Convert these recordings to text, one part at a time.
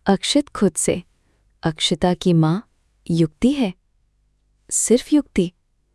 अक्षित खुद से अक्षिता की माँ युक्ति है। सिर्फ युक्ति।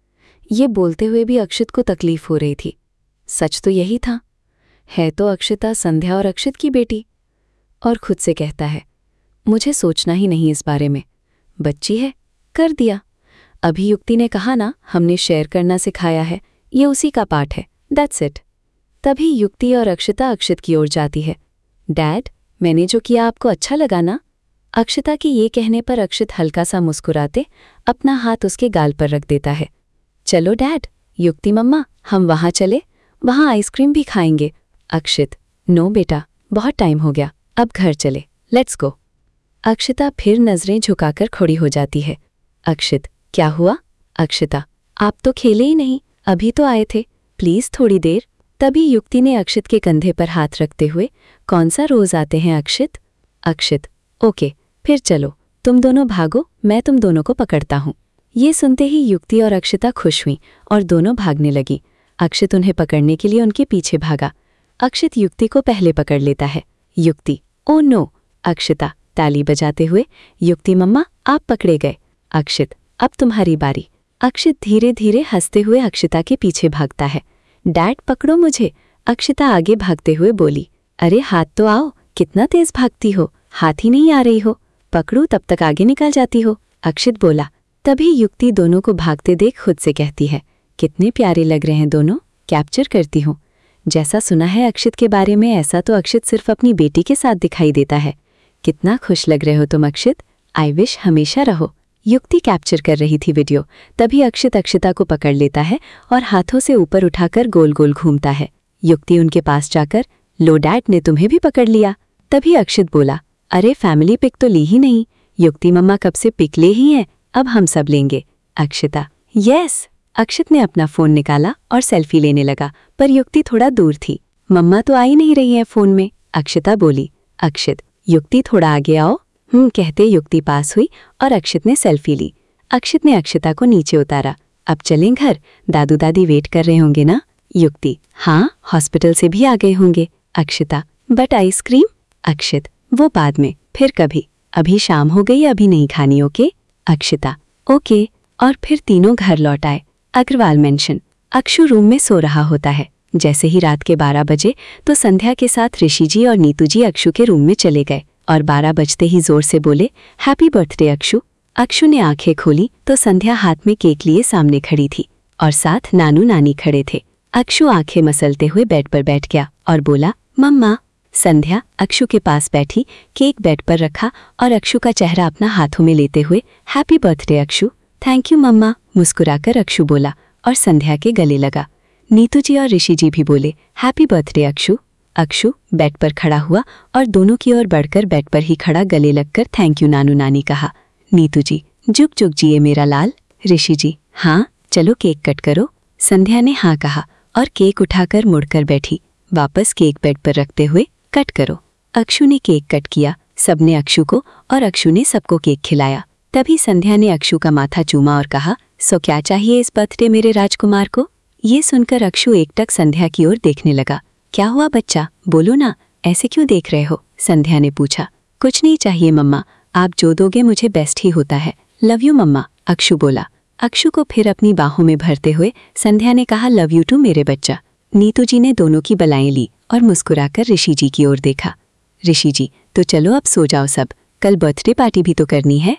ये बोलते हुए भी अक्षित को तकलीफ हो रही थी। सच तो यही था, है तो अक्षिता संध्या और अक्षित की बेटी। और खुद से कहता है, मुझे सोचना ही नहीं इस बारे में, बच्ची है, कर दिया। अभी युक्ति ने कहा ना, हमने शेयर करना सिखाया है, ये उसी का पार्ट है, दैट्स इट। तभी युक्ति और अक्षिता अक्षित की ओर जाती है। डैड, मैंने जो किया आपको अच्छा लगा ना? अक्षिता के ये कहने पर अक्षित हल्का सा मुस्कुराते अपना हाथ उसके गाल पर रख देता है। चलो डैड। युक्ति, मम्मा हम वहाँ चले, वहाँ आइसक्रीम भी खाएंगे। अक्षित, नो बेटा, बहुत टाइम हो गया, अब घर चले, लेट्स गो। अक्षिता फिर नजरें झुकाकर खड़ी हो जाती है। अक्षित, क्या हुआ? अक्षिता, आप तो खेले ही नहीं, अभी तो आए थे, प्लीज थोड़ी देर। तभी युक्ति ने अक्षित के कंधे पर हाथ रखते हुए, कौन सा रोज आते हैं अक्षित? अक्षित, ओके, फिर चलो, तुम दोनों भागो, मैं तुम दोनों को पकड़ता हूँ। ये सुनते ही युक्ति और अक्षिता खुश हुई और दोनों भागने लगी। अक्षित उन्हें पकड़ने के लिए उनके पीछे भागा। अक्षित युक्ति को पहले पकड़ लेता है। युक्ति, ओ नो। अक्षिता ताली बजाते हुए, युक्ति मम्मा आप पकड़े गए। अक्षित, अब तुम्हारी बारी। अक्षित धीरे धीरे हंसते हुए अक्षिता के पीछे भागता है। डैड पकड़ो मुझे। अक्षिता आगे भागते हुए बोली। अरे हाथ तो आओ, कितना तेज भागती हो, हाथ ही नहीं आ रही हो, पकड़ू तब तक आगे निकल जाती हो। अक्षित बोला। तभी युक्ति दोनों को भागते देख खुद से कहती है, कितने प्यारे लग रहे हैं दोनों, कैप्चर करती हूँ। जैसा सुना है अक्षित के बारे में, ऐसा तो अक्षित सिर्फ अपनी बेटी के साथ दिखाई देता है। कितना खुश लग रहे हो तुम अक्षित, आई विश हमेशा रहो। युक्ति कैप्चर कर रही थी वीडियो। तभी अक्षित अक्षिता को पकड़ लेता है और हाथों से ऊपर उठाकर गोल गोल घूमता है। युक्ति उनके पास जाकर, लो डैड ने तुम्हें भी पकड़ लिया। तभी अक्षित बोला, अरे फैमिली पिक तो ली ही नहीं। युक्ति मम्मा कब से पिक ले ही हैं, अब हम सब लेंगे। अक्षिता, यस। अक्षित ने अपना फोन निकाला और सेल्फी लेने लगा, पर युक्ति थोड़ा दूर थी। मम्मा तो आ ही नहीं रही है फोन में। अक्षिता बोली। अक्षित, युक्ति थोड़ा आगे आओ। कहते युक्ति पास हुई और अक्षित ने सेल्फी ली। अक्षित ने अक्षिता को नीचे उतारा। अब चलें घर, दादू दादी वेट कर रहे होंगे ना? युक्ति, हाँ, हॉस्पिटल से भी आ गए होंगे। Akshita, but ice cream? अक्षित, वो बाद में, फिर कभी, अभी शाम हो गई, अभी नहीं खानी, ओके? अक्षिता, ओके। और फिर तीनों घर लौट आए। अग्रवाल मेंशन। अक्षु रूम में सो रहा होता है। जैसे ही रात के 12 बजे तो संध्या के साथ ऋषि जी और नीतू जी अक्षु के रूम में चले गए और 12 बजते ही जोर से बोले, हैप्पी बर्थडे अक्षु। अक्षु ने आंखें खोली तो संध्या हाथ में केक लिए सामने खड़ी थी और साथ नानू नानी खड़े थे। अक्षु आंखें मसलते हुए बेड पर बैठ गया और बोला, मम्मा। संध्या अक्षु के पास बैठी, केक बेड पर रखा और अक्षु का चेहरा अपना हाथों में लेते हुए, happy birthday Akshu. Thank you mumma, मुस्कुराकर अक्षु बोला और संध्या के गले लगा। नीतू जी और ऋषि जी भी बोले, happy birthday Akshu. Akshu bed पर खड़ा हुआ और दोनों की ओर बढ़कर बेड पर ही खड़ा गले लगकर थैंक यू नानू नानी कहा। नीतू जी, जुग जुग जिए मेरा लाल। ऋषि जी, हाँ, चलो केक कट करो। संध्या ने हाँ कहा और केक उठाकर मुड़कर बैठी। वापस केक बेड पर रखते हुए, कट करो। अक्षु ने केक कट किया। सबने अक्षु को और अक्षु ने सबको केक खिलाया। तभी संध्या ने अक्षु का माथा चूमा और कहा, सो क्या चाहिए इस बर्थडे मेरे राजकुमार को? ये सुनकर अक्षु एकटक संध्या की ओर देखने लगा। क्या हुआ बच्चा, बोलो ना, ऐसे क्यों देख रहे हो? संध्या ने पूछा। कुछ नहीं चाहिए मम्मा, आप जो दोगे मुझे बेस्ट ही होता है। लव यू मम्मा, अक्षु बोला। अक्षु को फिर अपनी बाहों में भरते हुए संध्या ने कहा, लव यू टू मेरे बच्चा। नीतू जी ने दोनों की बलाएं ली और मुस्कुराकर ऋषि जी की ओर देखा। ऋषि जी, तो चलो अब सो जाओ सब, कल बर्थडे पार्टी भी तो करनी है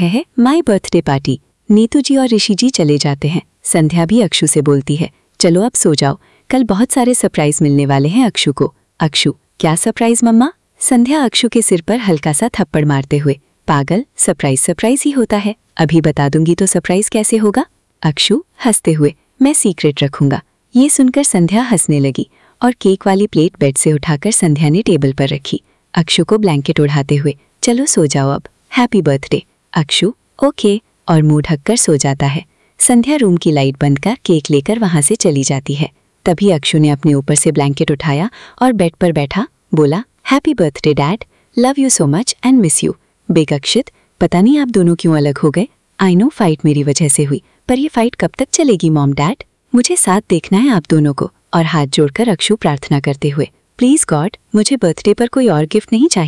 my birthday party. Neetu ji और ऋषि जी चले जाते हैं। संध्या भी अक्षु से बोलती है, चलो अब सो जाओ, कल बहुत सारे सरप्राइज मिलने वाले हैं अक्षु को। अक्षु, क्या सरप्राइज मम्मा? संध्या अक्षु के सिर पर हल्का सा थप्पड़ मारते हुए, पागल, सरप्राइज सरप्राइज ही होता है, अभी बता दूंगी तो सरप्राइज कैसे होगा? अक्षु हंसते हुए, मैं सीक्रेट रखूंगा। ये सुनकर संध्या हंसने लगी और केक वाली प्लेट बेड से उठाकर संध्या ने टेबल पर रखी। अक्षु को ब्लैंकेट उड़ाते हुए, चलो सो जाओ अब, हैप्पी बर्थडे। अक्षु, ओके, और मुंह ढककर सो जाता है। संध्या रूम की लाइट बंद कर केक लेकर वहां से चली जाती है। तभी अक्षु ने अपने ऊपर से ब्लैंकेट उठाया और बेड पर बैठा बोला, happy birthday dad, love you so much and miss you. Big Akshit, पता नहीं आप दोनों क्यों अलग हो गए। आई नो फाइट मेरी वजह से हुई, पर ये फाइट कब तक चलेगी मॉम डैड? मुझे साथ देखना है आप दोनों को। और हाथ जोड़कर अक्षु प्रार्थना करते हुए, प्लीज गॉड, मुझे बर्थडे पर कोई और गिफ्ट नहीं चाहिए,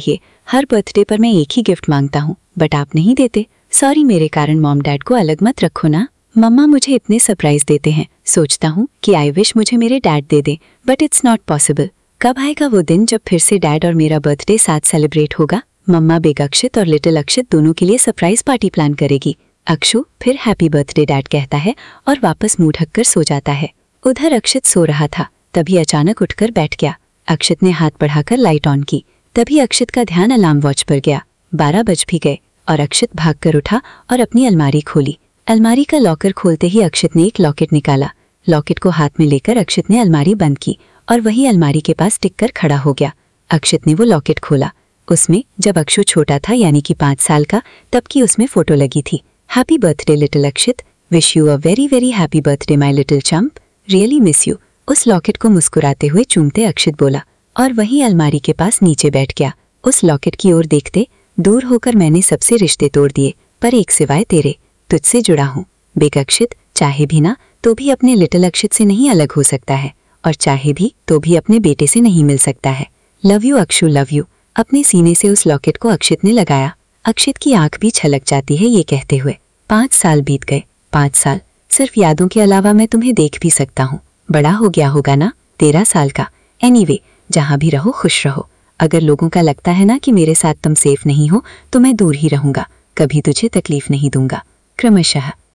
हर बर्थडे पर मैं एक ही गिफ्ट मांगता हूँ, बट आप नहीं देते। सॉरी, मेरे कारण मॉम डैड को अलग मत रखो ना। मम्मा मुझे इतने सरप्राइज देते हैं, सोचता हूँ कि आई विश मुझे मेरे डैड दे दे, बट इट्स नॉट पॉसिबल। कब आएगा वो दिन जब फिर से डैड और मेरा बर्थडे साथ सेलिब्रेट होगा? मम्मा बिग अक्षित और लिटिल अक्षित दोनों के लिए सरप्राइज पार्टी प्लान करेगी। अक्षु फिर हैप्पी बर्थडे डैड कहता है और वापस मुंह ढककर सो जाता है। उधर अक्षित सो रहा था, तभी अचानक उठकर बैठ गया। अक्षित ने हाथ बढ़ाकर लाइट ऑन की, तभी अक्षित का ध्यान अलार्म वॉच पर गया। 12 बज भी गए और अक्षित भागकर उठा और अपनी अलमारी खोली। अलमारी का लॉकर खोलते ही अक्षित ने एक लॉकेट निकाला। लॉकेट को हाथ में लेकर अक्षित ने अलमारी बंद की और वही अलमारी के पास टिक कर खड़ा हो गया। अक्षित ने वो लॉकेट खोला। उसमें जब अक्षु छोटा था, यानी कि 5 साल का, तब की उसमें फोटो लगी थी। Happy birthday little Akshit, wish you a very very happy birthday my little champ, really miss you. उस लॉकेट को मुस्कुराते हुए चूमते अक्षित बोला और वही अलमारी के पास नीचे बैठ गया। उस लॉकेट की ओर देखते, दूर होकर मैंने सबसे रिश्ते तोड़ दिए, पर एक सिवाय तेरे, तुझसे जुड़ा हूँ। बिग अक्षित चाहे भी ना तो भी अपने लिटिल अक्षित से नहीं अलग हो सकता है, और चाहे भी तो भी अपने बेटे से नहीं मिल सकता है। Love you Akshu, love you. अपने सीने से उस लॉकेट को अक्षित ने लगाया। अक्षित की आंख भी छलक जाती है ये कहते हुए। 5 साल बीत गए। 5 साल सिर्फ यादों के अलावा मैं तुम्हें देख भी सकता हूँ। बड़ा हो गया होगा ना, 13 साल का। एनीवे, जहाँ भी रहो खुश रहो। अगर लोगों का लगता है ना कि मेरे साथ तुम सेफ नहीं हो, तो मैं दूर ही रहूंगा, कभी तुझे तकलीफ नहीं दूंगा। क्रमशः।